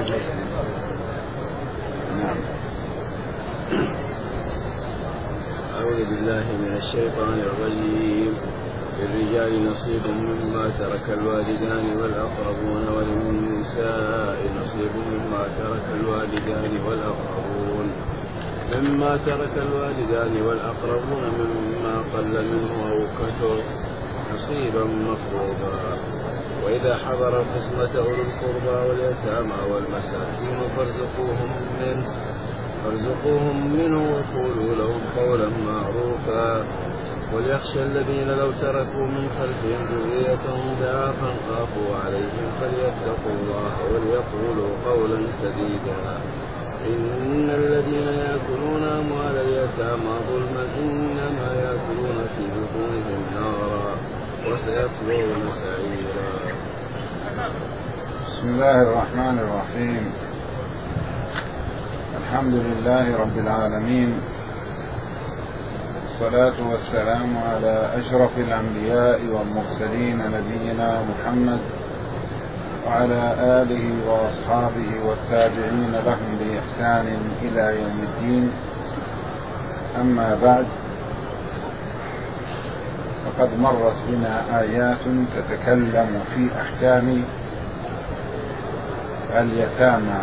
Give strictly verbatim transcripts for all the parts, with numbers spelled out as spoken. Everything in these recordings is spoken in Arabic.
نعم. أعوذ بالله من الشيطان الرجيم. للرجال نصيب مما ترك الوالدان والأقربون وللنساء نصيب مما ترك الوالدان والأقربون مما ترك الوالدان والأقربون مما قل منه أو كثر نصيبا مفروضا. وإذا حضر القسمة أولو القربى واليتامى والمساكين فارزقوهم منه فارزقوهم منه وقولوا لهم قولا معروفا. وليخشى الذين لو تركوا من خلفهم ذرية ضعافا خافوا عليهم فليتقوا الله وليقولوا قولا سديدا. إن الذين يأكلون أموال اليتامى ظلما إنما يأكلون في بطونهم نارا وسيصلون سعيرا. بسم الله الرحمن الرحيم. الحمد لله رب العالمين، والصلاة والسلام على أشرف الأنبياء والمرسلين نبينا محمد وعلى آله وأصحابه والتابعين لهم بإحسان إلى يوم الدين. أما بعد، فقد مرت بنا آيات تتكلم في أحكام اليتامى،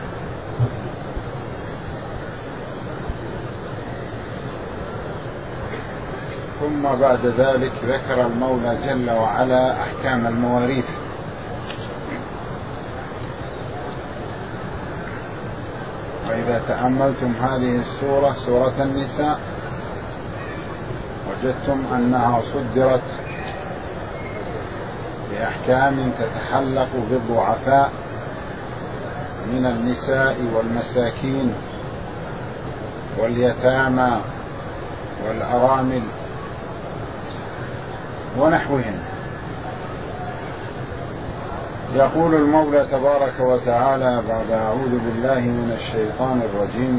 ثم بعد ذلك ذكر المولى جل وعلا أحكام المواريث. وإذا تأملتم هذه السورة، سورة النساء، وجدتم أنها صدرت بأحكام تتحلق بالضعفاء من النساء والمساكين واليتامى والأرامل ونحوهم. يقول المولى تبارك وتعالى بعد أعوذ بالله من الشيطان الرجيم: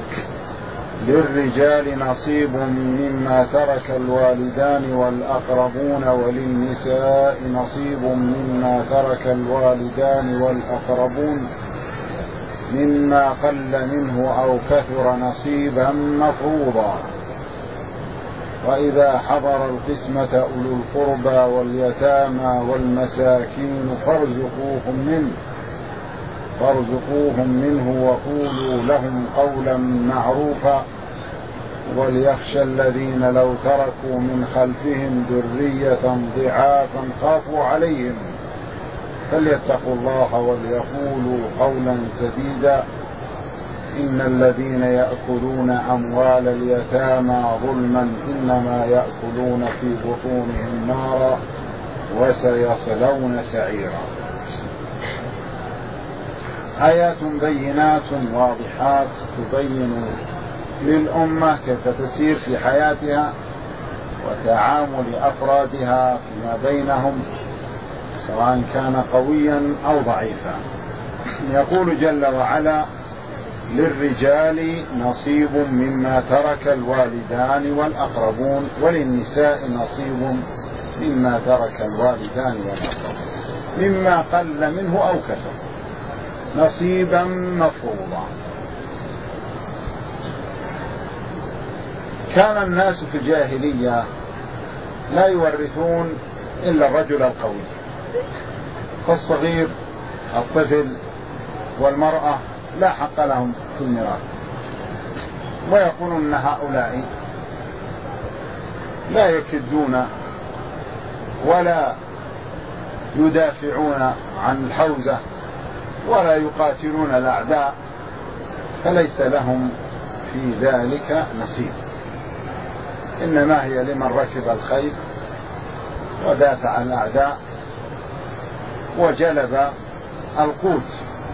للرجال نصيب مما ترك الوالدان والأقربون وللنساء نصيب مما ترك الوالدان والأقربون مما قل منه أو كثر نصيبا مفروضا. وإذا حضر القسمة أولو القربى واليتامى والمساكين فارزقوهم منه فارزقوهم منه وقولوا لهم قولا معروفا. وليخشى الذين لو تركوا من خلفهم ذرية ضعافا خافوا عليهم فليتقوا الله وليقولوا قولا سديدا. إن الذين يأكلون أموال اليتامى ظلما إنما يأكلون في بطونهم نارا وسيصلون سعيرا. آيات بينات واضحات تبين للأمة كيف تسير في حياتها وتعامل أفرادها فيما بينهم، سواء كان قويا أو ضعيفا. يقول جل وعلا: للرجال نصيب مما ترك الوالدان والأقربون وللنساء نصيب مما ترك الوالدان والأقربون مما قل منه أو كثر نصيبا مفروضا. كان الناس في الجاهلية لا يورثون إلا الرجل القوي، فالصغير الطفل والمرأة لا حق لهم في الميراث، ويقولون أن هؤلاء لا يكدون ولا يدافعون عن الحوزة ولا يقاتلون الأعداء، فليس لهم في ذلك نصيب، إنما هي لمن ركب الخيل ودافع عن الأعداء وجلب القوت.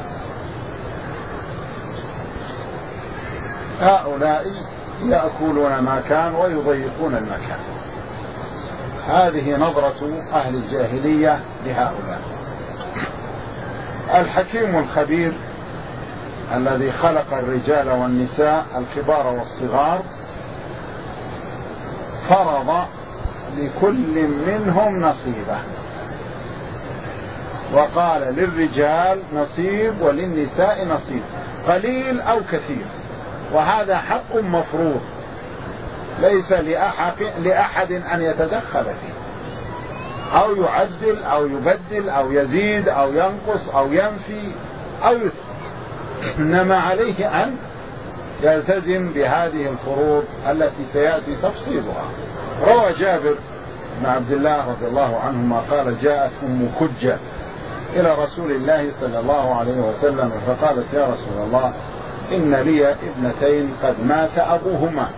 هؤلاء يأكلون ما كان ويضيقون المكان. هذه نظرة أهل الجاهلية لهؤلاء. الحكيم الخبير الذي خلق الرجال والنساء الكبار والصغار فرض لكل منهم نصيبه، وقال للرجال نصيب وللنساء نصيب، قليل أو كثير، وهذا حق مفروض ليس لأحد أن يتدخل فيه أو يعدل أو يبدل أو يزيد أو ينقص أو ينفي أو يثبت، إنما عليه أن يلتزم بهذه الفروض التي سيأتي تفصيلها. روى جابر بن عبد الله رضي الله عنهما قال: جاءت أم كجة إلى رسول الله صلى الله عليه وسلم فقالت: يا رسول الله، إن لي ابنتين قد مات أبوهما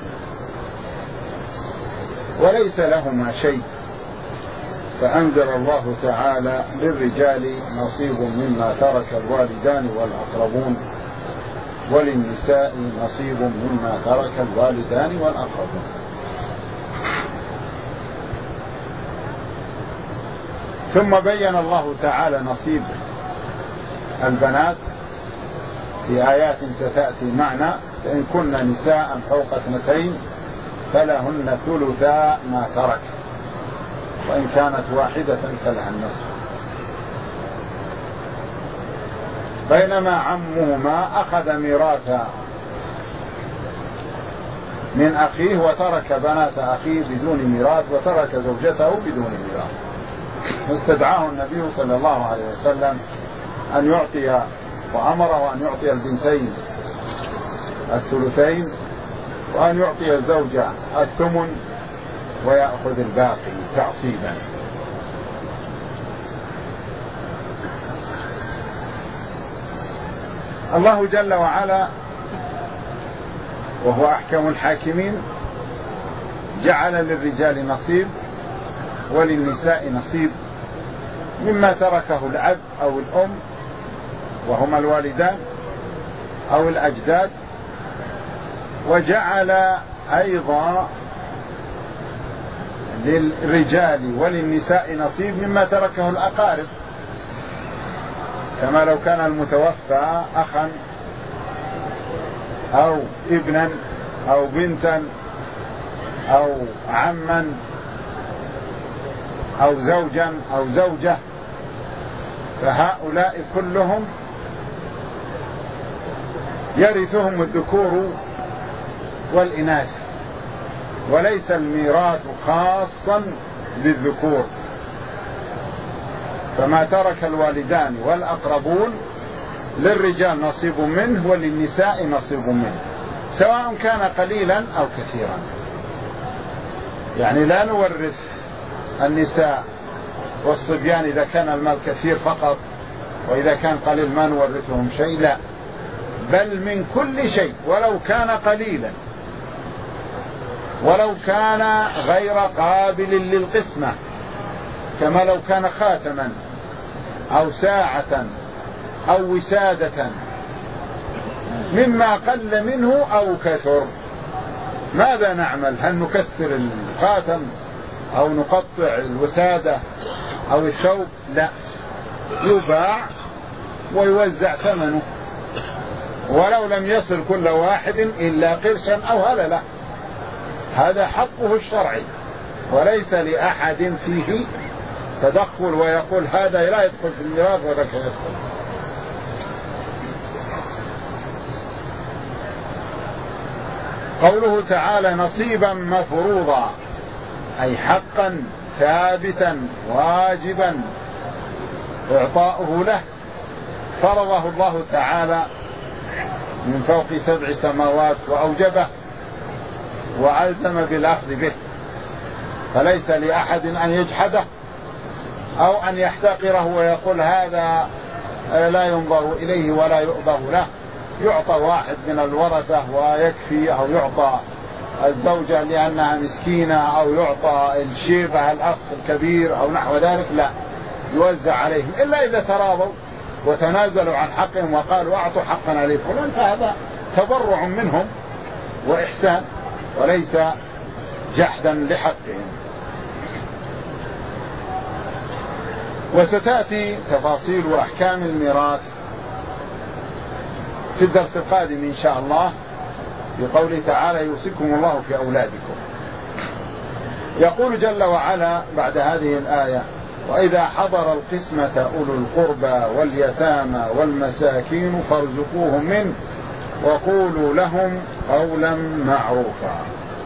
وليس لهما شيء، فأنزل الله تعالى: للرجال نصيب مما ترك الوالدان والأقربون وللنساء نصيب مما ترك الوالدان والأقربون. ثم بين الله تعالى نصيب البنات في آيات ستأتي معنا: فإن كن نساء فوق اثنتين فلهن ثلثا ما ترك، وإن كانت واحدة فلها النصف. بينما عمهما أخذ ميراثا من أخيه وترك بنات أخيه بدون ميراث وترك زوجته بدون ميراث، فاستدعاه النبي صلى الله عليه وسلم أن يعطي، وأمره أن يعطي البنتين الثلثين وأن يعطي الزوجة الثمن ويأخذ الباقي تعصيبا. الله جل وعلا وهو أحكم الحاكمين جعل للرجال نصيب وللنساء نصيب مما تركه الأب أو الأم وهما الوالدان أو الأجداد، وجعل أيضا للرجال وللنساء نصيب مما تركه الأقارب، كما لو كان المتوفى أخا أو ابنا أو بنتا أو عما أو زوجا أو زوجة، فهؤلاء كلهم يرثهم الذكور والإناث، وليس الميراث خاصا بالذكور، فما ترك الوالدان والأقربون للرجال نصيب منه وللنساء نصيب منه، سواء كان قليلا أو كثيرا. يعني لا نورث النساء والصبيان إذا كان المال كثير فقط، وإذا كان قليل ما نورثهم شيء، لا، بل من كل شيء ولو كان قليلا، ولو كان غير قابل للقسمة، كما لو كان خاتما أو ساعة أو وسادة، مما قل منه أو كثر. ماذا نعمل؟ هل نكسر الخاتم أو نقطع الوسادة أو الثوب؟ لا، يباع ويوزع ثمنه، ولو لم يصل كل واحد إلا قرشا أو هللة، هذا حقه الشرعي، وليس لأحد فيه تدخل ويقول هذا لا يدخل في الميراث وذاك يدخل. قوله تعالى نصيبا مفروضا، أي حقا ثابتا واجبا إعطاؤه له، فرضه الله تعالى من فوق سبع سماوات وأوجبه وألزم بالأخذ به، فليس لأحد أن يجحده أو أن يحتقره ويقول هذا لا ينظر إليه ولا يؤبه له، يعطى واحد من الورثة ويكفي، أو يعطى الزوجة لأنها مسكينة، أو يعطى الشيبة الأخ الكبير أو نحو ذلك، لا، يوزع عليهم، إلا إذا تراضوا وتنازلوا عن حقهم وقالوا أعطوا حقنا لفلان، فهذا تبرع منهم وإحسان وليس جحدا لحقهم. وستأتي تفاصيل وأحكام الميراث في الدرس القادم إن شاء الله، بقوله تعالى يوصيكم الله في أولادكم. يقول جل وعلا بعد هذه الآية وإذا حضر القسمة أولو القربى واليتامى والمساكين فارزقوهم منه وقولوا لهم قولا معروفا.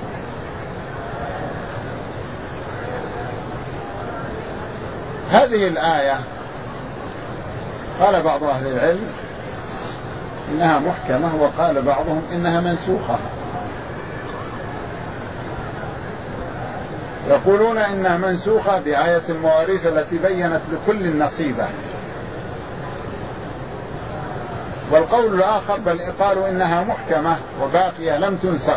هذه الآية قال بعض أهل العلم إنها محكمة، وقال بعضهم إنها منسوخة. يقولون إنها منسوخة بآية المواريث التي بينت لكل نصيبه، والقول الآخر بل قالوا إنها محكمة وباقية لم تنسخ،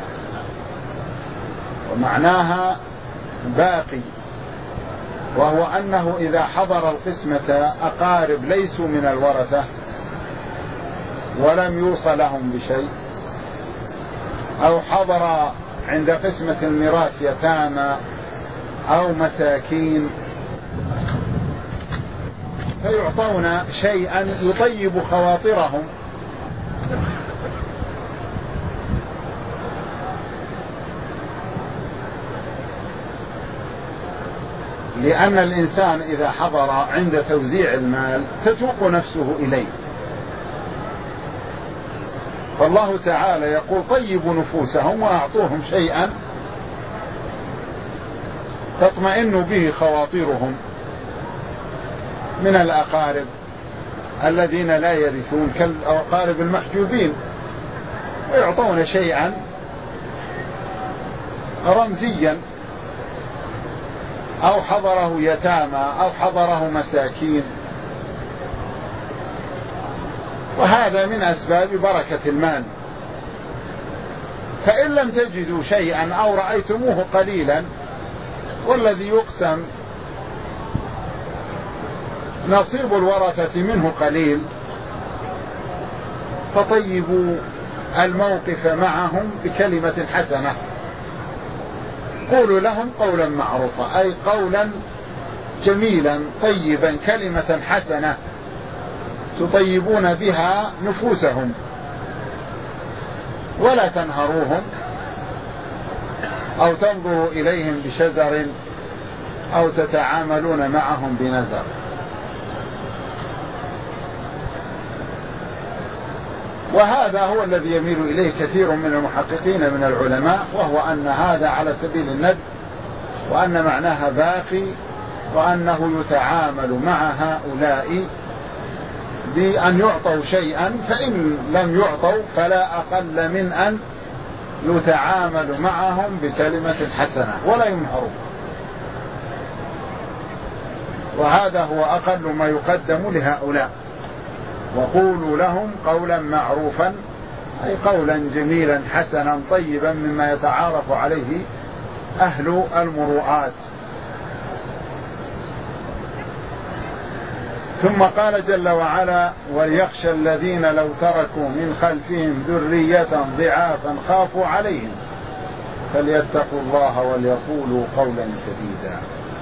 ومعناها باقي، وهو أنه إذا حضر القسمة أقارب ليسوا من الورثة ولم يوصى لهم بشيء، أو حضر عند قسمة الميراث يتامى أو مساكين، فيعطون شيئا يطيب خواطرهم، لأن الإنسان إذا حضر عند توزيع المال تتوق نفسه إليه، فالله تعالى يقول طيبوا نفوسهم وأعطوهم شيئا تطمئن به خواطرهم من الأقارب الذين لا يرثون كالأقارب المحجوبين، ويعطون شيئا رمزيا، أو حضره يتامى أو حضره مساكين، وهذا من أسباب بركة المال. فإن لم تجدوا شيئا أو رأيتموه قليلا والذي يقسم نصيب الورثة منه قليل، فطيبوا الموقف معهم بكلمة حسنة، قولوا لهم قولا معروفا، أي قولا جميلا طيبا، كلمة حسنة تطيبون بها نفوسهم، ولا تنهروهم أو تنظروا إليهم بشزر أو تتعاملون معهم بنزر. وهذا هو الذي يميل إليه كثير من المحققين من العلماء، وهو أن هذا على سبيل الند، وأن معناها باقي، وأنه يتعامل مع هؤلاء بأن يعطوا شيئا، فإن لم يعطوا فلا أقل من أن يتعامل معهم بكلمة حسنة ولا ينهروا، وهذا هو أقل ما يقدم لهؤلاء. وقولوا لهم قولا معروفا، أي قولا جميلا حسنا طيبا مما يتعارف عليه أهل المروءات. ثم قال جل وعلا: وليخشى الذين لو تركوا من خلفهم ذرية ضعافا خافوا عليهم فليتقوا الله وليقولوا قولا سديدا.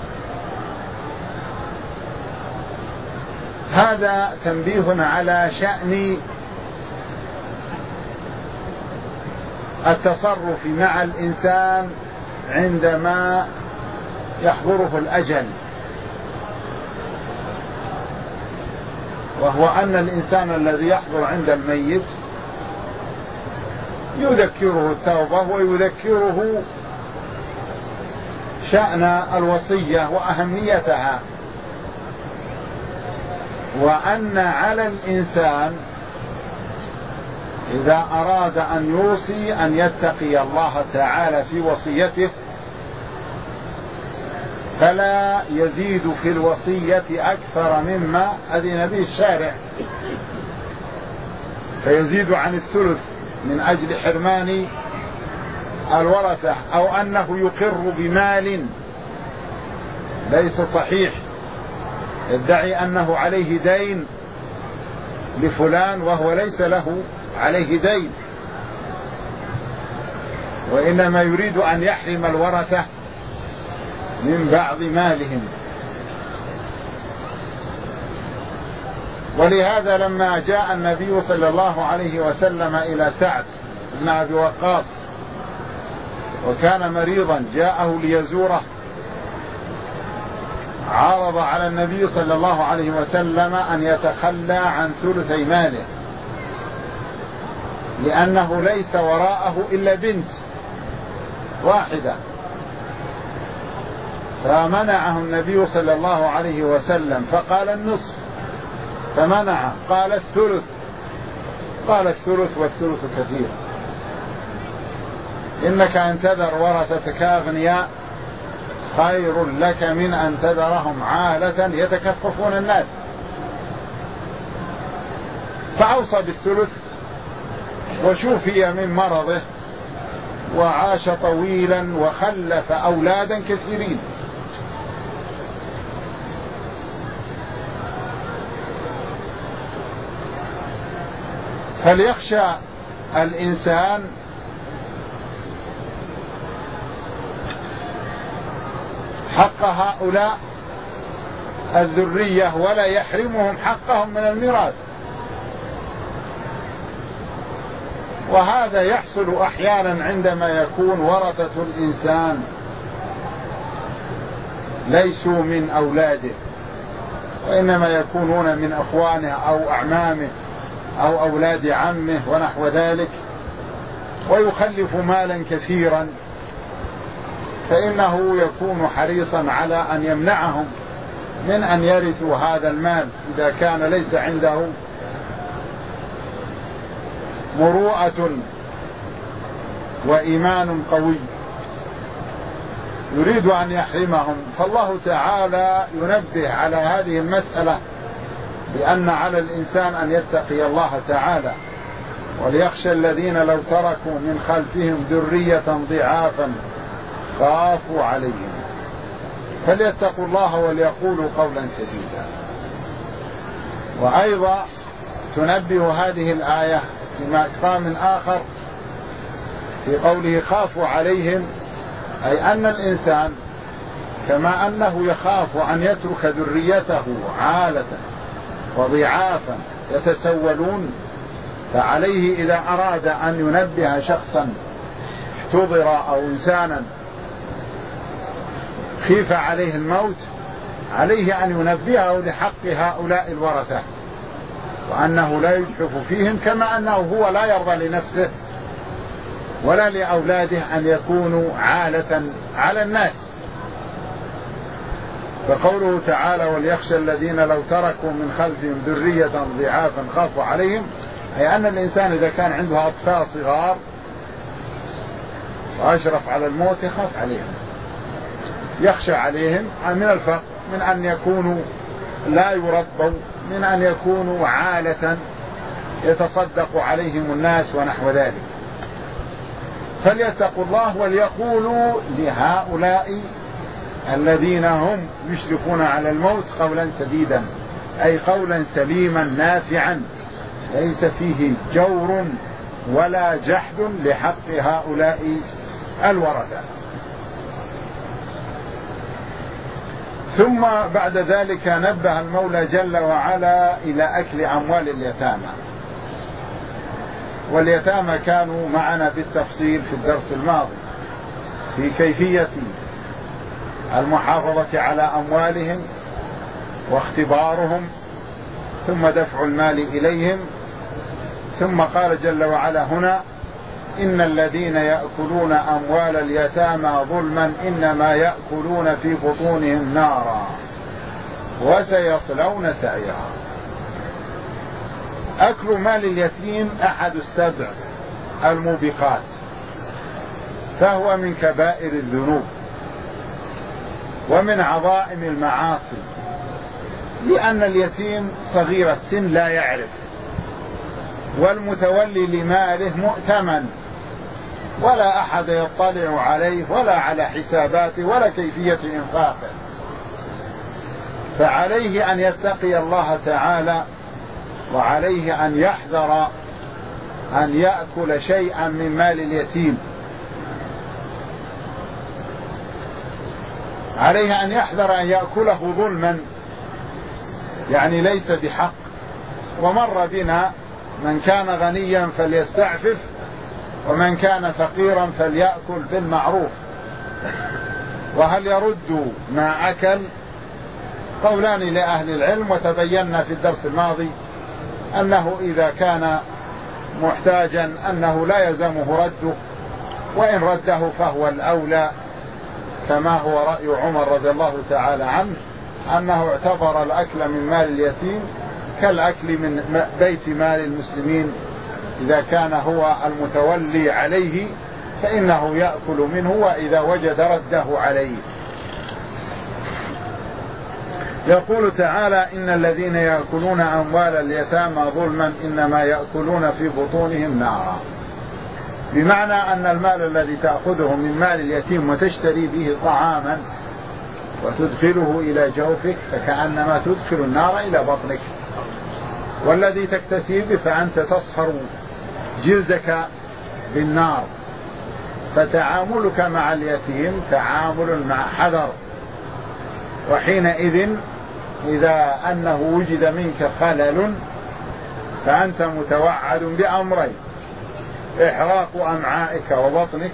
هذا تنبيه على شأن التصرف مع الإنسان عندما يحضره الأجل، وهو أن الإنسان الذي يحضر عند الميت يذكره التوبة ويذكره شأن الوصية وأهميتها، وأن على الإنسان إذا أراد أن يوصي أن يتقي الله تعالى في وصيته، فلا يزيد في الوصية أكثر مما أذن به الشارع، فيزيد عن الثلث من أجل حرمان الورثة، أو أنه يقر بمال ليس صحيح، يدعي أنه عليه دين لفلان وهو ليس له عليه دين، وإنما يريد أن يحرم الورثة من بعض مالهم. ولهذا لما جاء النبي صلى الله عليه وسلم إلى سعد بن أبي وقاص وكان مريضا، جاءه ليزوره عرض على النبي صلى الله عليه وسلم أن يتخلى عن ثلثي ماله، لأنه ليس وراءه إلا بنت واحدة، فمنعه النبي صلى الله عليه وسلم فقال النصف، فمنع قال الثلث، قال الثلث والثلث كثير، إنك أن تذر ورثتك أغنياء خير لك من أن تذرهم عالة يتكففون الناس. فأوصى بالثلث وشوفي من مرضه وعاش طويلا وخلف أولادا كثيرين. فليخشى الإنسان حق هؤلاء الذرية ولا يحرمهم حقهم من الميراث. وهذا يحصل أحيانا عندما يكون ورثة الإنسان ليسوا من أولاده، وإنما يكونون من أخوانه أو أعمامه أو أولاد عمه ونحو ذلك، ويخلف مالا كثيرا، فإنه يكون حريصا على أن يمنعهم من أن يرثوا هذا المال إذا كان ليس عنده مروءة وإيمان قوي يريد أن يحرمهم. فالله تعالى ينبه على هذه المسألة بأن على الإنسان أن يتقي الله تعالى، وليخشى الذين لو تركوا من خلفهم ذرية ضعافا خافوا عليهم فليتقوا الله وليقولوا قولا سديدا. وأيضا تنبه هذه الآية في مقام آخر في قوله خافوا عليهم، أي أن الإنسان كما أنه يخاف أن يترك ذريته عالة وضعافا يتسولون، فعليه إذا أراد أن ينبه شخصا احتضر أو إنسانا خيف عليه الموت، عليه أن ينبهه لحق هؤلاء الورثة، وأنه لا يجحف فيهم، كما أنه هو لا يرضى لنفسه ولا لأولاده أن يكونوا عالة على الناس. فقوله تعالى وليخشى الذين لو تركوا من خلفهم ذرية ضعافا خافوا عليهم، أي أن الإنسان إذا كان عنده أطفال صغار وأشرف على الموت يخاف عليهم، يخشى عليهم من الفقر، من أن يكونوا لا يربوا، من أن يكونوا عالة يتصدق عليهم الناس ونحو ذلك. فليتقوا الله وليقولوا لهؤلاء الذين هم يشرفون على الموت قولا سديدا، أي قولا سليما نافعا ليس فيه جور ولا جحد لحق هؤلاء الورثة. ثم بعد ذلك نبه المولى جل وعلا إلى أكل أموال اليتامى، واليتامى كانوا معنا بالتفصيل في الدرس الماضي في كيفية المحافظة على أموالهم واختبارهم ثم دفع المال إليهم. ثم قال جل وعلا هنا إن الذين يأكلون أموال اليتامى ظلما إنما يأكلون في بطونهم نارا وسيصلون سعيرا. أكل مال اليتيم أحد السبع الموبقات، فهو من كبائر الذنوب ومن عظائم المعاصي، لأن اليتيم صغير السن لا يعرف، والمتولي لماله مؤتمن ولا أحد يطلع عليه ولا على حساباته ولا كيفية إنفاقه، فعليه أن يتقي الله تعالى، وعليه أن يحذر أن يأكل شيئا من مال اليتيم، عليه أن يحذر أن يأكله ظلما، يعني ليس بحق. ومر بنا من كان غنيا فليستعفف ومن كان فقيرا فليأكل بالمعروف، وهل يرد ما أكل قولان لأهل العلم، وتبينا في الدرس الماضي أنه إذا كان محتاجا أنه لا يلزمه رده، وإن رده فهو الأولى، كما هو رأي عمر رضي الله تعالى عنه أنه اعتبر الأكل من مال اليتيم كالأكل من بيت مال المسلمين، إذا كان هو المتولي عليه فإنه يأكل منه، وإذا وجد رده عليه. يقول تعالى: إن الذين يأكلون أموال اليتامى ظلما إنما يأكلون في بطونهم نارا، بمعنى أن المال الذي تأخذه من مال اليتيم وتشتري به طعاما وتدخله إلى جوفك فكأنما تدخل النار إلى بطنك، والذي تكتسي به فأنت تصهر جلدك بالنار، فتعاملك مع اليتيم تعامل مع حذر. وحينئذ إذا أنه وجد منك خلل فأنت متوعد بأمرين: إحراق أمعائك وبطنك،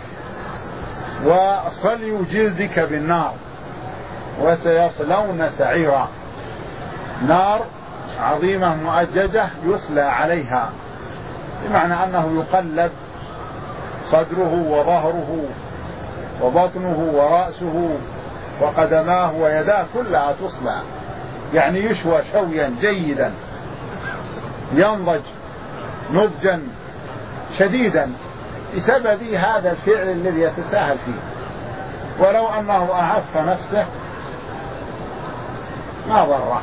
وصلي جلدك بالنار، وسيصلون سعيرا، نار عظيمة مؤججة يصلى عليها، بمعنى أنه يقلب صدره وظهره وبطنه ورأسه وقدماه ويداه كلها تصلى، يعني يشوى شويا جيدا، ينضج نضجا شديدا بسبب هذا الفعل الذي يتساهل فيه. ولو أنه أعف نفسه ما ضره،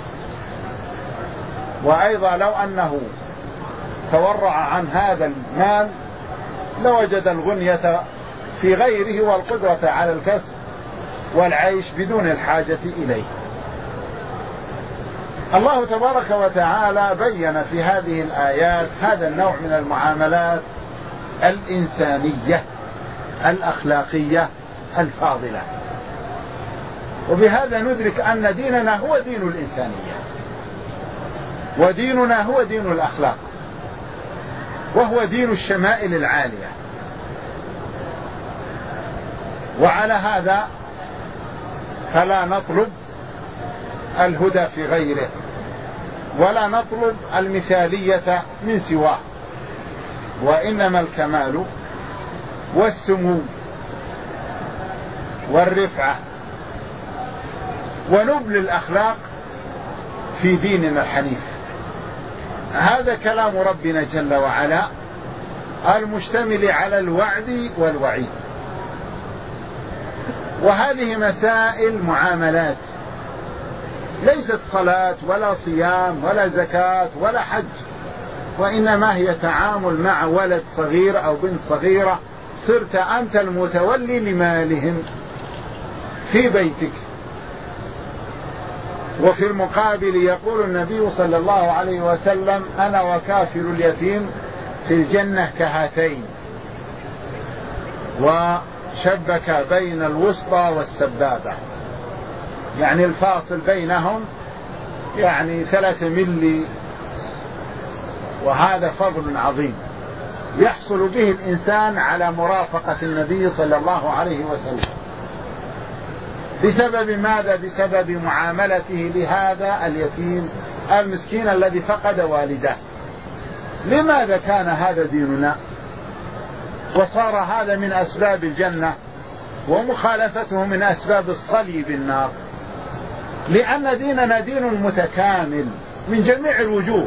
وأيضا لو أنه تورع عن هذا المال لوجد الغنية في غيره والقدرة على الكسب والعيش بدون الحاجة إليه. الله تبارك وتعالى بين في هذه الآيات هذا النوع من المعاملات الإنسانية الأخلاقية الفاضلة، وبهذا ندرك أن ديننا هو دين الإنسانية، وديننا هو دين الأخلاق، وهو دين الشمائل العالية. وعلى هذا فلا نطلب الهدى في غيره، ولا نطلب المثالية من سواه، وإنما الكمال والسمو والرفعة ونبل الأخلاق في ديننا الحنيف. هذا كلام ربنا جل وعلا المشتمل على الوعد والوعيد. وهذه مسائل معاملات، ليست صلاة ولا صيام ولا زكاة ولا حج، وإنما هي تعامل مع ولد صغير أو بنت صغيرة صرت أنت المتولي لمالهم في بيتك. وفي المقابل يقول النبي صلى الله عليه وسلم: أنا وكافر اليتيم في الجنة كهاتين، وشبك بين الوسطى والسبابة، يعني الفاصل بينهم يعني ثلاثة ملي، وهذا فضل عظيم يحصل به الإنسان على مرافقة النبي صلى الله عليه وسلم. بسبب ماذا؟ بسبب معاملته لهذا اليتيم المسكين الذي فقد والده. لماذا كان هذا ديننا وصار هذا من أسباب الجنة ومخالفته من أسباب الصلي بالنار؟ لأن ديننا دين متكامل من جميع الوجوه،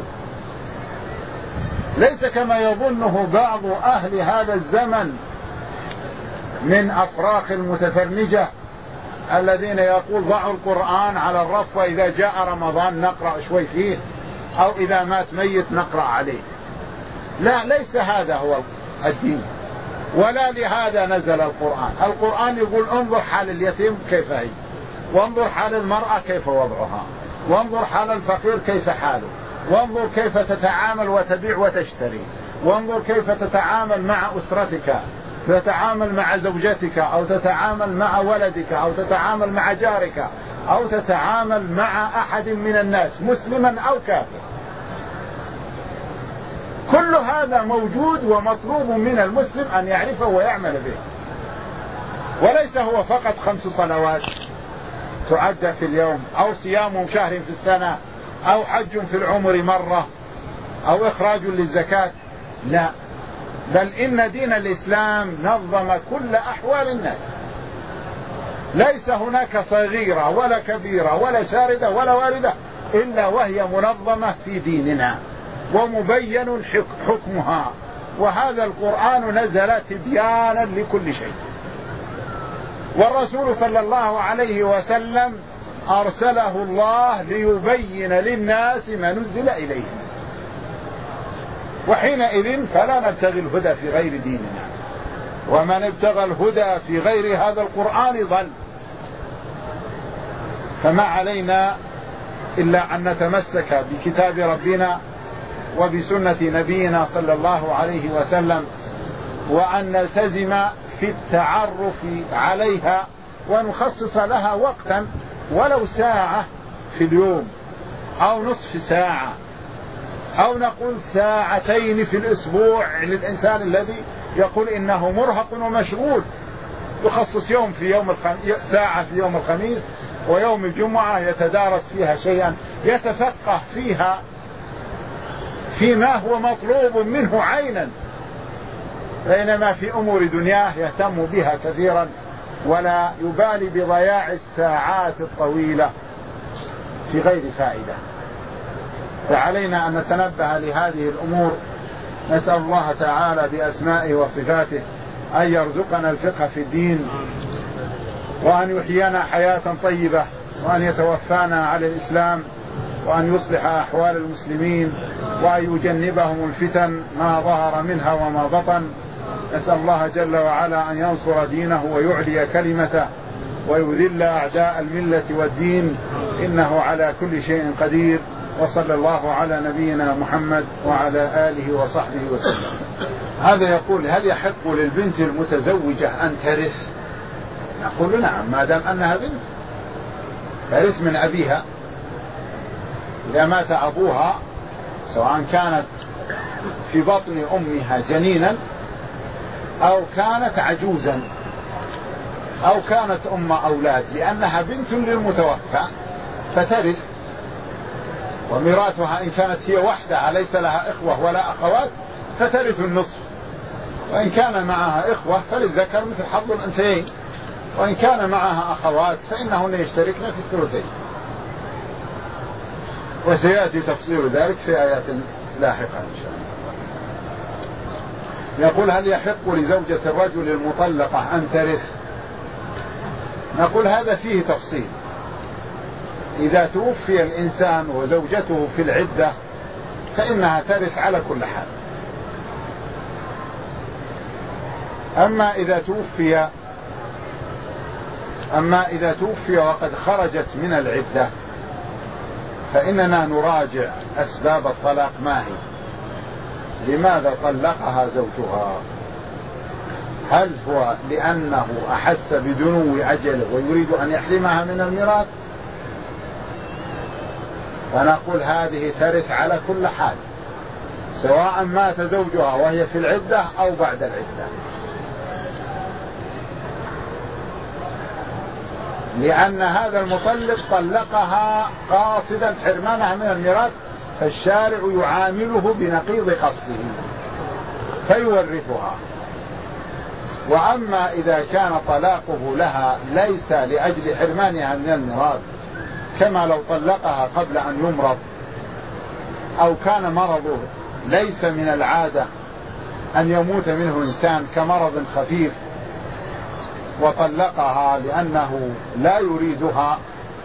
ليس كما يظنه بعض أهل هذا الزمن من أفراخ المتفرنجة الذين يقول ضعوا القرآن على الرف، وإذا جاء رمضان نقرأ شوي فيه، أو إذا مات ميت نقرأ عليه. لا، ليس هذا هو الدين، ولا لهذا نزل القرآن. القرآن يقول انظر حال اليتيم كيف هي، وانظر حال المرأة كيف وضعها، وانظر حال الفقير كيف حاله، وانظر كيف تتعامل وتبيع وتشتري، وانظر كيف تتعامل مع أسرتك، تتعامل مع زوجتك، أو تتعامل مع ولدك، أو تتعامل مع جارك، أو تتعامل مع أحد من الناس مسلما أو كافر. كل هذا موجود ومطلوب من المسلم أن يعرفه ويعمل به، وليس هو فقط خمس صلوات تعد في اليوم، أو صيام شهر في السنة، أو حج في العمر مرة، أو إخراج للزكاة. لا، بل إن دين الإسلام نظم كل أحوال الناس، ليس هناك صغيرة ولا كبيرة ولا شاردة ولا واردة إلا وهي منظمة في ديننا ومبين حكمها. وهذا القرآن نزل تبيانا لكل شيء، والرسول صلى الله عليه وسلم أرسله الله ليبين للناس ما نزل إليهم، وحينئذ فلا نبتغي الهدى في غير ديننا، ومن ابتغى الهدى في غير هذا القرآن ضل. فما علينا إلا أن نتمسك بكتاب ربنا وبسنة نبينا صلى الله عليه وسلم، وأن نلتزم في التعرف عليها، ونخصص لها وقتا ولو ساعة في اليوم، أو نصف ساعة، أو نقول ساعتين في الأسبوع للإنسان الذي يقول إنه مرهق ومشغول، يخصص يوم في يوم الخميس، ساعة في يوم الخميس، ويوم الجمعة يتدارس فيها شيئا يتفقه فيها فيما هو مطلوب منه عينا، بينما في أمور دنياه يهتم بها كثيرا ولا يبالي بضياع الساعات الطويلة في غير فائدة. فعلينا أن نتنبه لهذه الأمور. نسأل الله تعالى بأسمائه وصفاته أن يرزقنا الفقه في الدين، وأن يحيينا حياة طيبة، وأن يتوفانا على الإسلام، وأن يصلح أحوال المسلمين، وأن يجنبهم الفتن ما ظهر منها وما بطن. نسأل الله جل وعلا أن ينصر دينه ويعلي كلمته ويذل أعداء الملة والدين، إنه على كل شيء قدير. وصلى الله على نبينا محمد وعلى آله وصحبه وسلم. هذا يقول: هل يحق للبنت المتزوجة أن ترث؟ نقول نعم، ما دام أنها بنت ترث من أبيها. إذا مات أبوها، سواء كانت في بطن أمها جنينا، أو كانت عجوزا، أو كانت أم أولاد، لأنها بنت للمتوفى فترث، وميراثها إن كانت هي وحدها ليس لها إخوة ولا أخوات فترث النصف، وإن كان معها إخوة فللذكر مثل حظ الأنثيين، وإن كان معها أخوات فإنهن يشتركن في الثلثين. وسيأتي تفصيل ذلك في آيات لاحقة إن شاء الله. يقول: هل يحق لزوجة الرجل المطلقة أن ترث؟ نقول هذا فيه تفصيل. إذا توفي الإنسان وزوجته في العدة فإنها ترث على كل حال. أما إذا توفي أما إذا توفي وقد خرجت من العدة فإننا نراجع أسباب الطلاق ما هي، لماذا طلقها زوجها؟ هل هو لأنه أحس بدنو أجله ويريد أن يحرمها من الميراث؟ فنقول هذه ترث على كل حال، سواء مات زوجها وهي في العدة أو بعد العدة، لأن هذا المطلق طلقها قاصدا حرمانها من الميراث، فالشارع يعامله بنقيض قصده فيورثها. وأما إذا كان طلاقه لها ليس لأجل حرمانها من الميراث، كما لو طلقها قبل أن يمرض، أو كان مرضه ليس من العادة أن يموت منه إنسان كمرض خفيف وطلقها لأنه لا يريدها،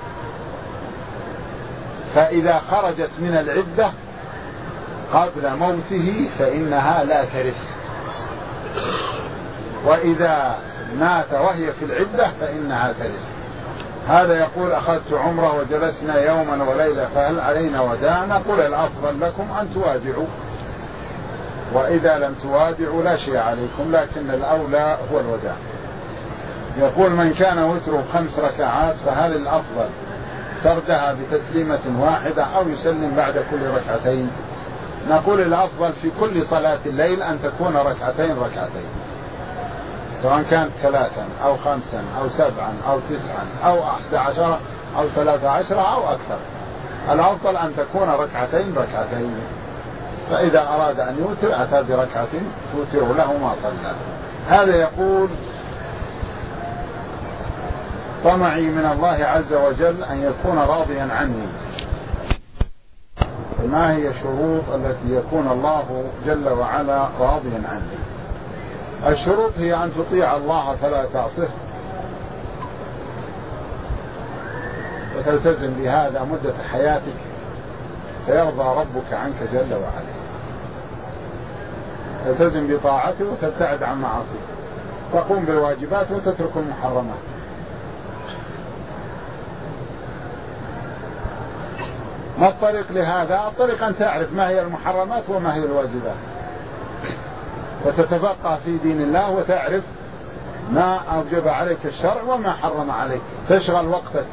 فإذا خرجت من العدة قبل موته فإنها لا ترث، وإذا مات وهي في العدة فإنها ترث. هذا يقول: أخذت عمره وجلسنا يوما وليلة فهل علينا وداع؟ نقول الأفضل لكم أن توادعوا، وإذا لم توادعوا لا شيء عليكم، لكن الأولى هو الوداع. يقول: من كان وتره خمس ركعات فهل الأفضل سردها بتسليمة واحدة أو يسلم بعد كل ركعتين؟ نقول الأفضل في كل صلاة الليل أن تكون ركعتين ركعتين، سواء كانت ثلاثا أو خمسا أو سبعا أو تسعا أو أحد عشر أو ثلاث عشرة أو أكثر. الأفضل أن تكون ركعتين ركعتين، فإذا أراد أن يوتر أتى بركعة توتر له ما صلى. هذا يقول: طمعي من الله عز وجل أن يكون راضيا عني، ما هي الشروط التي يكون الله جل وعلا راضيا عني؟ الشروط هي أن تطيع الله فلا تعصه، وتلتزم بهذا مدة حياتك فيرضى ربك عنك جل وعلا. تلتزم بطاعته وتبتعد عن معاصيه، تقوم بالواجبات وتترك المحرمات. ما الطريق لهذا؟ الطريق أن تعرف ما هي المحرمات وما هي الواجبات، وتتفقه في دين الله وتعرف ما أوجب عليك الشرع وما حرم عليك. تشغل وقتك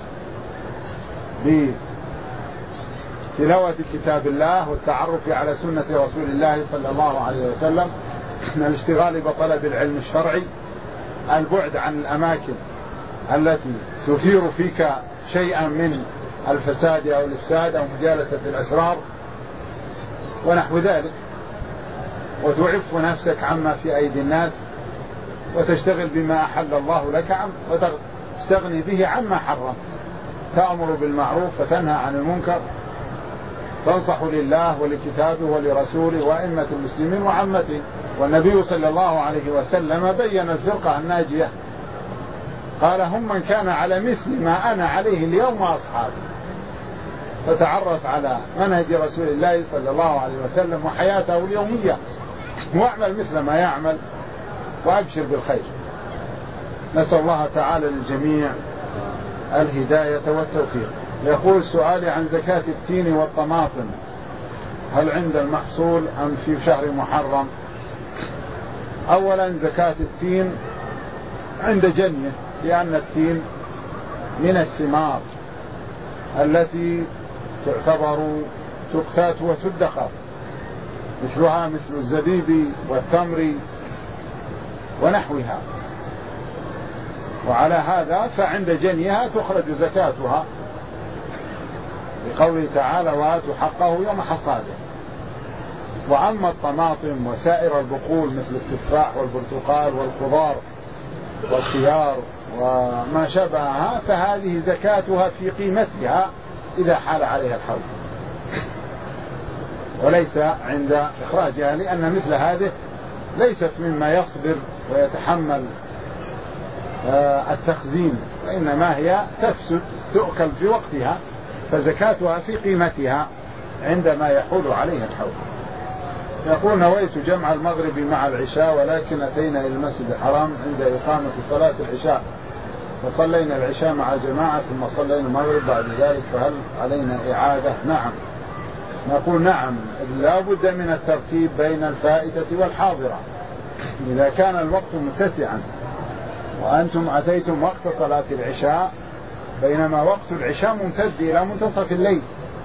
بتلاوة كتاب الله والتعرف على سنة رسول الله صلى الله عليه وسلم، من الاشتغال بطلب العلم الشرعي، البعد عن الأماكن التي تثير فيك شيئا من الفساد أو الإفساد أو مجالسة الأسرار ونحو ذلك، وتعف نفسك عما في أيدي الناس، وتشتغل بما أحل الله لك وتستغني به عما حرم. تأمر بالمعروف وتنهى عن المنكر، تنصح لله ولكتابه ولرسوله وأئمة المسلمين وعامته. والنبي صلى الله عليه وسلم بين الفرقة الناجية، قال: هم من كان على مثل ما أنا عليه اليوم وأصحابي. فتعرف على منهج رسول الله صلى الله عليه وسلم وحياته اليومية، واعمل مثل ما يعمل وأبشر بالخير. نسأل الله تعالى للجميع الهداية والتوفيق. يقول: سؤالي عن زكاة التين والطماطم، هل عند المحصول أم في شهر محرم؟ أولا، زكاة التين عند جنيه، لأن التين من الثمار التي تعتبر تقتات وتدخر، مثلها مثل الزبيب والتمر ونحوها، وعلى هذا فعند جنيها تخرج زكاتها، لقوله تعالى: وآتوا حقه يوم حصاده. وأما الطماطم وسائر البقول مثل التفاح والبرتقال والخضار والخيار وما شابهها فهذه زكاتها في قيمتها إذا حال عليها الحول، وليس عند إخراجها، لأن مثل هذه ليست مما يصبر ويتحمل التخزين، وإنما هي تفسد تؤكل في وقتها، فزكاتها في قيمتها عندما يحول عليها الحول. يقول: نويت جمع المغرب مع العشاء، ولكن أتينا إلى المسجد الحرام عند إقامة صلاة العشاء، فصلينا العشاء مع جماعة ثم صلينا المغرب بعد ذلك، فهل علينا إعادة؟ نعم. نقول: نعم، لا بد من الترتيب بين الفائتة والحاضرة. إذا كان الوقت متسعا وأنتم أتيتم وقت صلاة العشاء بينما وقت العشاء ممتد إلى منتصف الليل،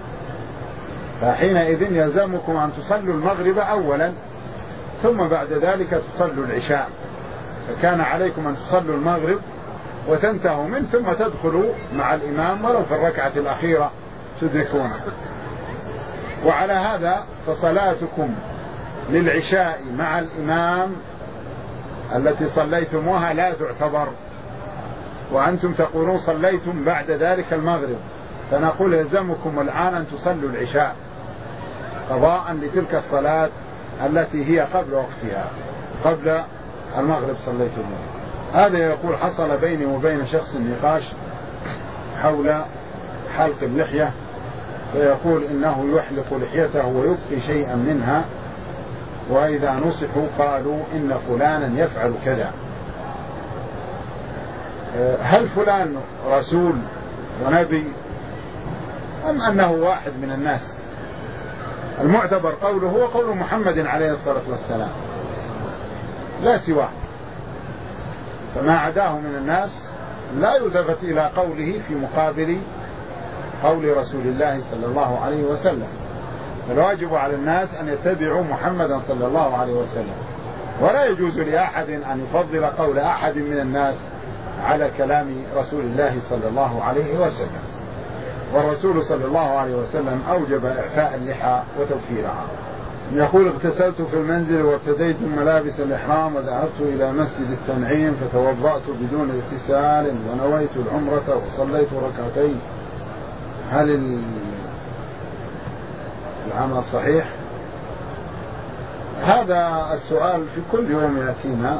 فحينئذ يلزمكم أن تصلوا المغرب أولا ثم بعد ذلك تصلوا العشاء، فكان عليكم أن تصلوا المغرب وتنتهوا منه ثم تدخلوا مع الإمام ولو في الركعة الأخيرة تدركونه. وعلى هذا فصلاتكم للعشاء مع الإمام التي صليتموها لا تعتبر، وأنتم تقولون صليتم بعد ذلك المغرب، فنقول يلزمكم الآن أن تصلوا العشاء قضاء لتلك الصلاة التي هي قبل وقتها، قبل المغرب صليتموها. هذا يقول: حصل بيني وبين شخص نقاش حول حلق اللحية، فيقول إنه يحلق لحيته ويبقي شيئا منها، وإذا نصحوا قالوا إن فلانا يفعل كذا. هل فلان رسول ونبي أم أنه واحد من الناس؟ المعتبر قوله هو قول محمد عليه الصلاة والسلام لا سواه، فما عداه من الناس لا يلتفت إلى قوله في مقابل قول رسول الله صلى الله عليه وسلم. الواجب على الناس أن يتبعوا محمدا صلى الله عليه وسلم، ولا يجوز لأحد أن يفضل قول أحد من الناس على كلام رسول الله صلى الله عليه وسلم. والرسول صلى الله عليه وسلم أوجب إعفاء اللحى وتوفيرها. يقول: اغتسلت في المنزل وارتديت ملابس الإحرام وذهبت إلى مسجد التنعيم فتوضأت بدون اغتسال ونويت العمرة وصليت ركعتين، هل العمل صحيح؟ هذا السؤال في كل يوم يأتينا،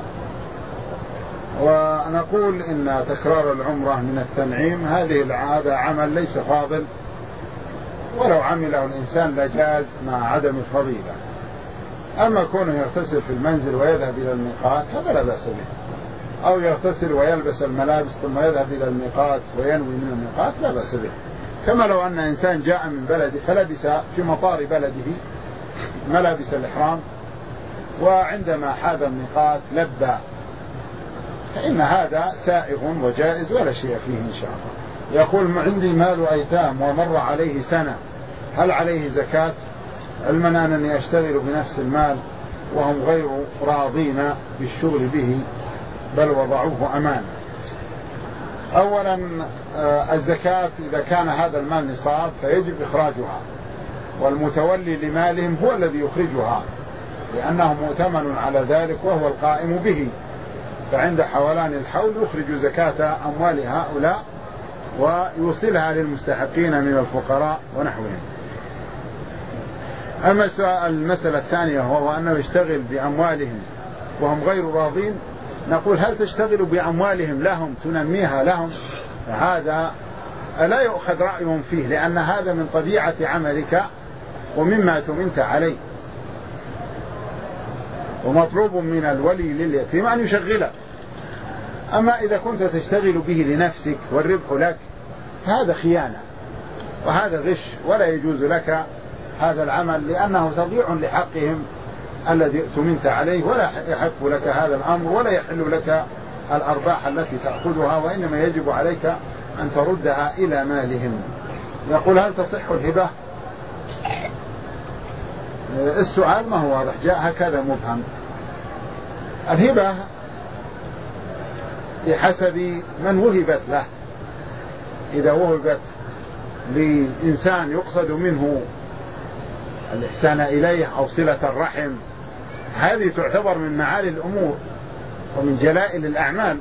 ونقول إن تكرار العمرة من التنعيم هذه العادة عمل ليس فاضل، ولو عمله الإنسان لجاز مع عدم الفضيلة. أما كونه يغتسل في المنزل ويذهب إلى الميقات هذا لا بأس به، أو يغتسل ويلبس الملابس ثم يذهب إلى الميقات وينوي من الميقات لا بأس به. كما لو أن إنسان جاء من بلده فلبس في مطار بلده ملابس الإحرام وعندما حاذ الميقات لبى، فإن هذا سائغ وجائز ولا شيء فيه إن شاء الله. يقول: عندي مال أيتام ومر عليه سنة، هل عليه زكاة؟ علما أنني أشتغل بنفس المال وهم غير راضين بالشغل به بل وضعوه أمانة. أولا الزكاة إذا كان هذا المال نصاب فيجب إخراجها، والمتولي لمالهم هو الذي يخرجها لأنه مؤتمن على ذلك وهو القائم به، فعند حولان الحول يخرج زكاة أموال هؤلاء ويوصلها للمستحقين من الفقراء ونحوهم. أما المسألة الثانية وهو أنه يشتغل بأموالهم وهم غير راضين، نقول: هل تشتغل بأموالهم لهم تنميها لهم؟ هذا لا يؤخذ رأيهم فيه، لأن هذا من طبيعة عملك ومما تمنت عليه، ومطلوب من الولي لليتيم أن يشغله. أما إذا كنت تشتغل به لنفسك والربح لك فهذا خيانة وهذا غش، ولا يجوز لك هذا العمل لأنه تضيع لحقهم الذي اؤتمنت عليه، ولا يحق لك هذا الأمر ولا يحل لك الأرباح التي تأخذها، وإنما يجب عليك أن تردها إلى مالهم. يقول: هل تصح الهبة؟ السؤال ما هو واضح، جاء هكذا مبهم. الهبة بحسب من وهبت له، إذا وهبت لإنسان يقصد منه الإحسان إليه أو صلة الرحم هذه تعتبر من معالي الأمور ومن جلائل الأعمال.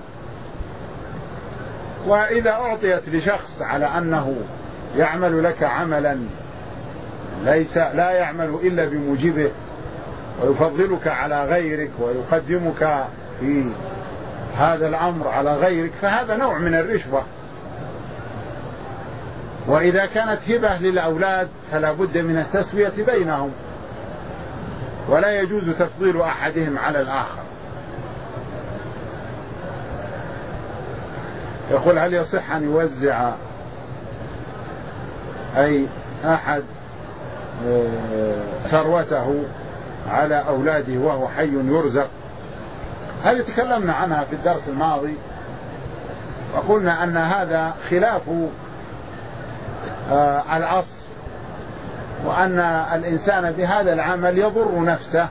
وإذا أعطيت لشخص على أنه يعمل لك عملا ليس لا يعمل إلا بموجبه ويفضلك على غيرك ويقدمك في هذا الأمر على غيرك فهذا نوع من الرشوة. وإذا كانت هبة للأولاد فلا بد من التسوية بينهم، ولا يجوز تفضيل أحدهم على الآخر. يقول: هل يصح أن يوزع أي أحد ثروته على أولاده وهو حي يرزق؟ هذه تكلمنا عنها في الدرس الماضي وقلنا أن هذا خلاف الأصل، وأن الإنسان بهذا العمل يضر نفسه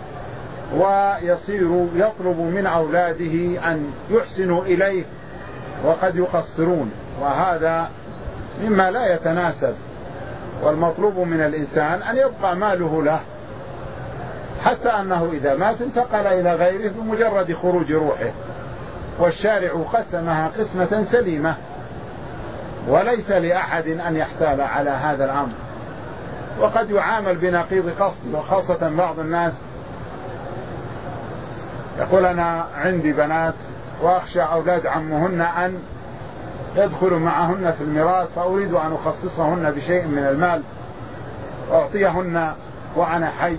ويصير يطلب من أولاده أن يحسنوا إليه وقد يقصرون، وهذا مما لا يتناسب. والمطلوب من الإنسان أن يبقى ماله له، حتى أنه إذا مات انتقل إلى غيره بمجرد خروج روحه، والشارع قسمها قسمة سليمة وليس لأحد أن يحتال على هذا الأمر. وقد يعامل بنقيض قصد، وخاصة بعض الناس يقول: أنا عندي بنات وأخشى أولاد عمهن أن يدخلوا معهن في الميراث، فأريد أن أخصصهن بشيء من المال وأعطيهن وأنا حي،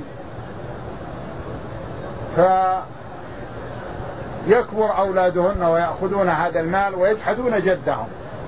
فيكبر أولادهن ويأخذون هذا المال ويجحدون جدهم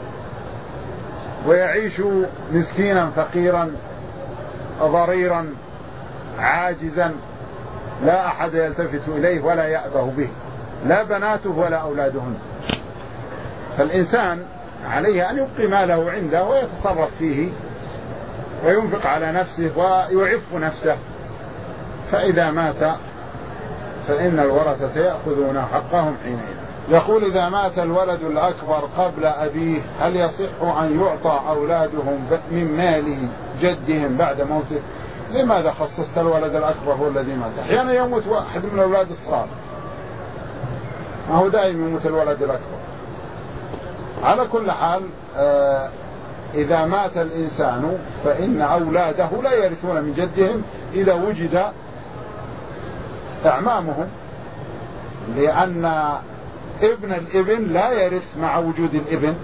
ويعيشوا مسكينا فقيرا ضريرا عاجزا لا أحد يلتفت إليه ولا يأبه به، لا بناته ولا أولادهن. فالإنسان عليه أن يبقي ماله عنده ويتصرف فيه وينفق على نفسه ويعف نفسه، فإذا مات فإن الورثة يأخذون حقهم حينئذ. يقول إذا مات الولد الأكبر قبل أبيه هل يصح أن يعطى أولادهم من مال جدهم بعد موته؟ لماذا خصصت الولد الأكبر هو الذي مات؟ أحيانا يموت واحد من الأولاد الصغار، ما هو دائما يموت الولد الأكبر. على كل حال آه إذا مات الإنسان فإن أولاده لا يرثون من جدهم إذا وجد أعمامهم، لأن ابن الابن لا يرث مع وجود الابن،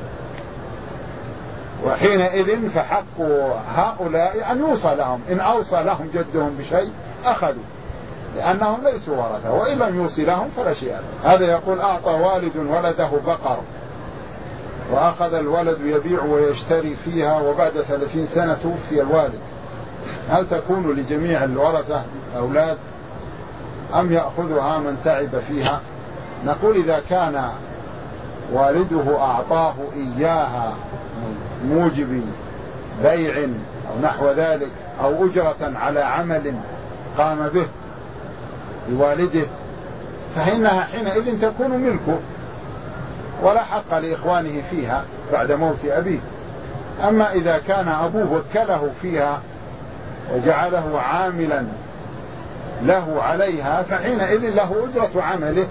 وحينئذ فحق هؤلاء أن يوصى لهم، إن أوصى لهم جدهم بشيء أخذوا لأنهم ليسوا ورثة، وإن لم يوصي لهم فلا شيء. هذا يقول أعطى والد ولده بقر وأخذ الولد يبيع ويشتري فيها وبعد ثلاثين سنة توفي الوالد، هل تكون لجميع الورثة أولاد أم يأخذها من تعب فيها؟ نقول إذا كان والده أعطاه إياها موجب بيع أو نحو ذلك أو أجرة على عمل قام به لوالده فإنها حينئذ تكون ملكه ولا حق لإخوانه فيها بعد موت أبيه. أما إذا كان أبوه وكله فيها وجعله عاملا له عليها فحينئذ له أجرة عمله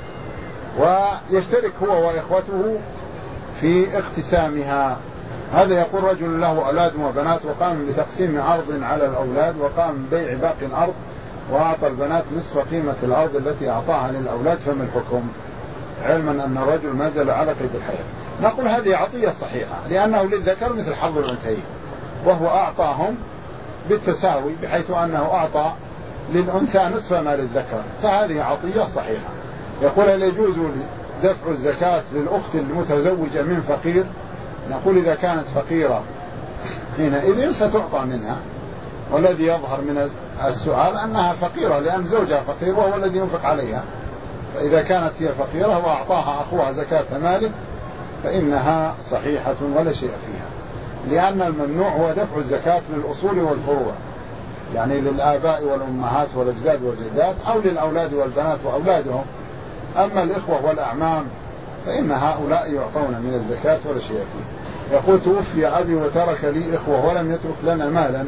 ويشترك هو وإخوته في اقتسامها. هذا يقول رجل له أولاد وبنات وقام بتقسيم أرض على الأولاد وقام ببيع باقي الأرض وأعطى البنات نصف قيمة الأرض التي أعطاها للأولاد، فما الحكم؟ علما أن الرجل ما زال على قيد الحياة. نقول هذه عطية صحيحة لأنه للذكر مثل حظ الأنثيين، وهو أعطاهم بالتساوي بحيث أنه أعطى للأنثى نصف ما للذكر، فهذه عطية صحيحة. يقول هل يجوز دفع الزكاة للأخت المتزوجة من فقير؟ نقول إذا كانت فقيرة حينئذ ستعطى منها، والذي يظهر من السؤال أنها فقيرة لأن زوجها فقير وهو الذي ينفق عليها، فإذا كانت هي فقيرة وأعطاها أخوها زكاة ماله فإنها صحيحة ولا شيء فيها، لأن الممنوع هو دفع الزكاة للأصول والفروع، يعني للآباء والأمهات والأجداد والجدات أو للأولاد والبنات وأولادهم. أما الإخوة والأعمام فإن هؤلاء يعطون من الزكاة ولا شيء فيه. يقول توفي أبي وترك لي إخوة ولم يترك لنا مالا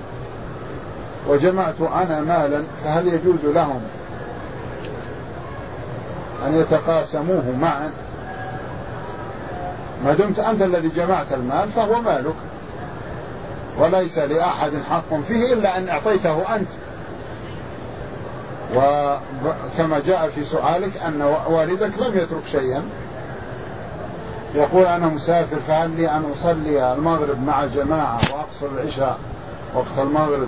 وجمعت أنا مالا، فهل يجوز لهم أن يتقاسموه معا؟ ما دمت أنت الذي جمعت المال فهو مالك وليس لأحد حق فيه إلا أن أعطيته أنت. وكما جاء في سؤالك أن والدك لم يترك شيئا. يقول أنا مسافر فهل لي أن أصلي المغرب مع الجماعة وأقصر العشاء وقت المغرب،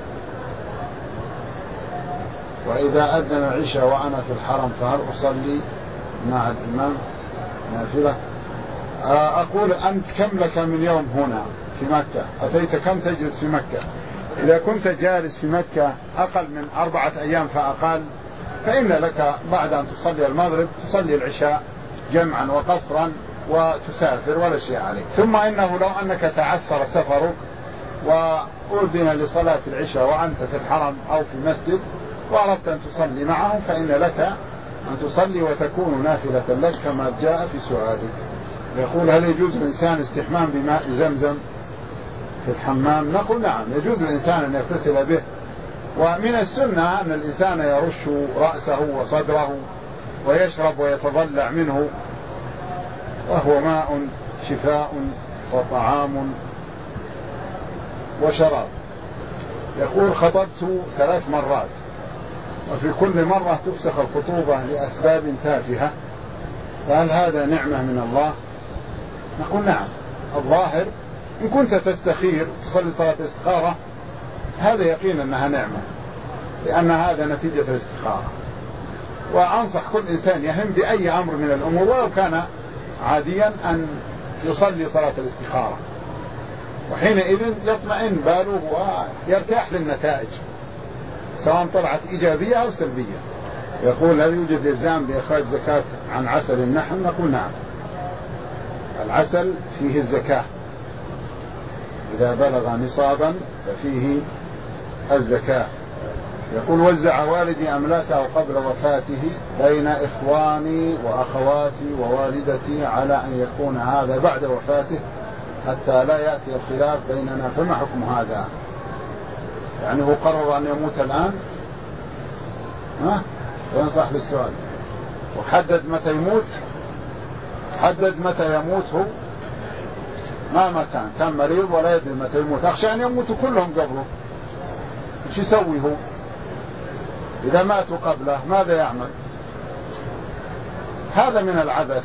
وإذا أذن العشاء وأنا في الحرم فهل أصلي مع الإمام نافلة؟ أقول أنت كم لك من يوم هنا في مكة؟ أتيت كم تجلس في مكة؟ إذا كنت جالس في مكة أقل من أربعة أيام فأقل فإن لك بعد أن تصلي المغرب تصلي العشاء جمعا وقصرا وتسافر ولا شيء عليك. ثم إنه لو أنك تعثر سفرك وأذن لصلاة العشاء وأنت في الحرم أو في المسجد وأردت أن تصلي معهم فإن لك أن تصلي وتكون نافلة لك كما جاء في سؤالك. يقول هل يجوز الإنسان استحمام بماء زمزم في الحمام؟ نقول نعم، يجوز الإنسان أن يغتسل به، ومن السنة أن الإنسان يرش رأسه وصدره ويشرب ويتضلع منه، وهو ماء شفاء وطعام وشراب. يقول خطبت ثلاث مرات وفي كل مرة تفسخ الخطوبة لأسباب تافهة، فهل هذا نعمة من الله؟ نقول نعم، الظاهر إن كنت تستخير تصلي صلاة الاستخارة هذا يقين أنها نعمة، لأن هذا نتيجة الاستخارة. وأنصح كل إنسان يهم بأي أمر من الأمور ولو كان عاديا أن يصلي صلاة الاستخارة، وحينئذ يطمئن باله ويرتاح للنتائج سواء طلعت إيجابية أو سلبية. يقول هل يوجد إلزام بإخراج زكاة عن عسل النحل؟ نقول نعم، العسل فيه الزكاة، إذا بلغ نصابا ففيه الزكاة. يقول وزع والدي أملاكه قبل وفاته بين إخواني وأخواتي ووالدتي على أن يكون هذا بعد وفاته حتى لا يأتي الخلاف بيننا، فما حكم هذا؟ يعني هو قرر أن يموت الآن؟ ها؟ وينصح بالسؤال. وحدد متى يموت؟ حدد متى يموت هو؟ ما مكان، كان مريض ولا يدري متى يموت، أخشى أن يموتوا كلهم قبله. ايش يسوي هو؟ إذا ماتوا قبله ماذا يعمل؟ هذا من العبث،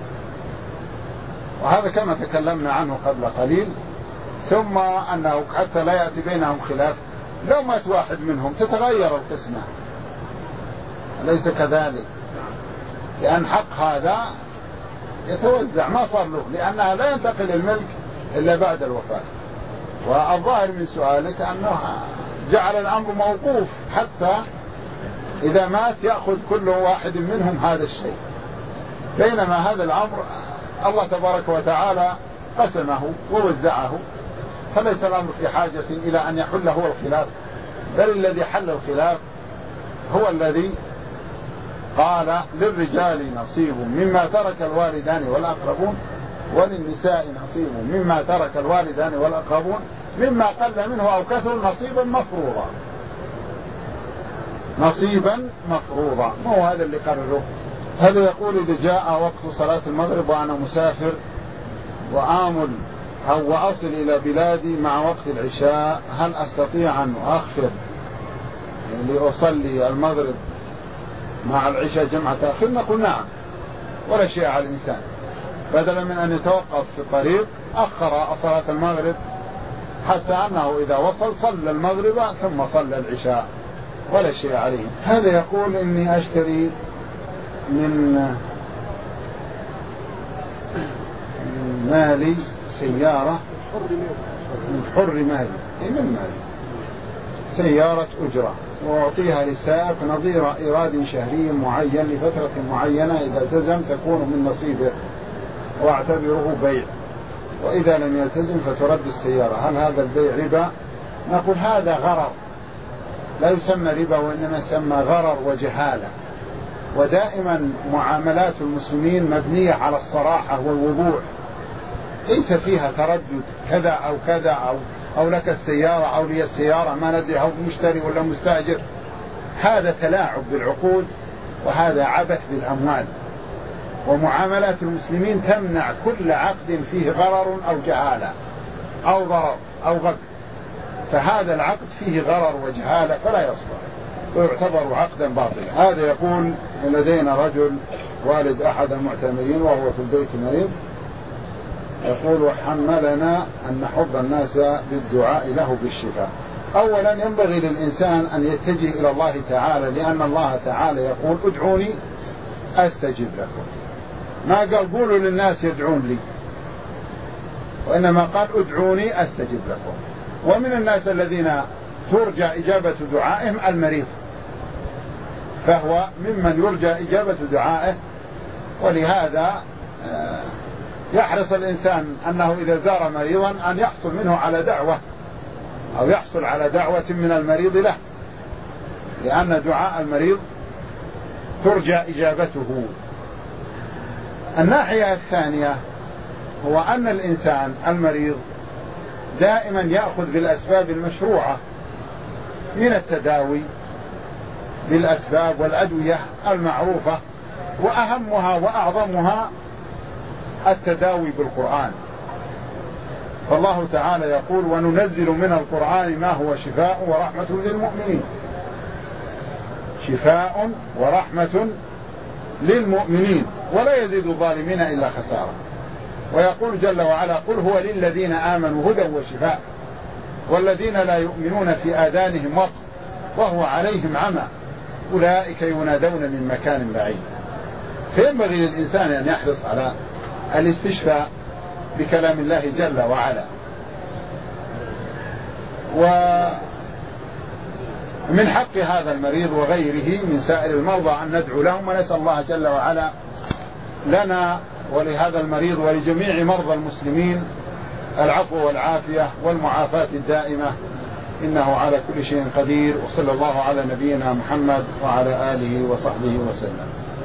وهذا كما تكلمنا عنه قبل قليل. ثم أنه حتى لا يأتي بينهم خلاف، لو مات واحد منهم تتغير القسمة، أليس كذلك؟ لأن حق هذا يتوزع، ما صار له، لأنها لا ينتقل الملك إلا بعد الوفاة. والظاهر من سؤالك أنه جعل الأمر موقوف حتى إذا مات يأخذ كل واحد منهم هذا الشيء، بينما هذا الأمر الله تبارك وتعالى قسمه ووزعه، فليس الأمر في حاجة إلى أن يحل هو الخلاف، بل الذي حل الخلاف هو الذي قال للرجال نصيب مما ترك الوالدان والأقربون وللنساء نصيب مما ترك الوالدان والأقربون مما قل منه أو كثر نصيبا مفروضا. نصيبا مفروضا، ما هو هذا اللي قرره. هذا يقول إذا جاء وقت صلاة المغرب وأنا مسافر وآمل أو وأصل إلى بلادي مع وقت العشاء، هل أستطيع أن أخر لأصلي المغرب مع العشاء جمع تأخير؟ نقول نعم، ولا شيء على الإنسان، بدلا من أن يتوقف في الطريق أخر صلاة المغرب حتى أنه إذا وصل صلى المغرب ثم صلى العشاء، ولا شيء عليه. هذا يقول إني أشتري من مالي سيارة، من حر مالي، أي من مالي سيارة أجرة، وأعطيها للسائق نظير إيراد شهري معين لفترة معينة، إذا التزم تكون من نصيبه واعتبره بيع، وإذا لم يلتزم فترد السيارة. هل هذا البيع ربا؟ نقول هذا غرر، لا يسمى ربا وإنما يسمى غرر وجهالة. ودائما معاملات المسلمين مبنية على الصراحة والوضوح، ليس فيها تردد كذا أو كذا أو, أو لك السيارة أو لي السيارة، ما ندري هو مشتري ولا مستأجر. هذا تلاعب بالعقود، وهذا عبث بالأموال. ومعاملات المسلمين تمنع كل عقد فيه غرر أو جهالة أو ضرر أو غدر، فهذا العقد فيه غرر وجهالة فلا يصلح ويعتبر عقدا باطلا. هذا يقول لدينا رجل والد أحد المعتمرين وهو في البيت مريض، يقول وحملنا أن نحض الناس بالدعاء له بالشفاء. أولا ينبغي للإنسان أن يتجه إلى الله تعالى، لأن الله تعالى يقول ادعوني أستجب لكم، ما قال قولوا للناس يدعون لي، وإنما قال ادعوني أستجب لكم. ومن الناس الذين ترجى إجابة دعائهم المريض، فهو ممن يرجى إجابة دعائه. ولهذا يحرص الإنسان أنه إذا زار مريضا أن يحصل منه على دعوة أو يحصل على دعوة من المريض له، لأن دعاء المريض ترجى إجابته. الناحية الثانية هو أن الإنسان المريض دائما يأخذ بالأسباب المشروعة من التداوي بالأسباب والأدوية المعروفة، وأهمها وأعظمها التداوي بالقرآن. فالله تعالى يقول وننزل من القرآن ما هو شفاء ورحمة للمؤمنين، شفاء ورحمة للمؤمنين ولا يزيد الظالمين إلا خسارة. ويقول جل وعلا قل هو للذين آمنوا هدى وشفاء والذين لا يؤمنون في آذانهم وقر وهو عليهم عمى أولئك ينادون من مكان بعيد. فينبغي للإنسان أن يحرص على الاستشفاء بكلام الله جل وعلا. ومن حق هذا المريض وغيره من سائر المرضى أن ندعو لهم، ونسأل الله جل وعلا لنا ولهذا المريض ولجميع مرضى المسلمين العفو والعافية والمعافاة الدائمة إنه على كل شيء قدير. وصلى الله على نبينا محمد وعلى آله وصحبه وسلم.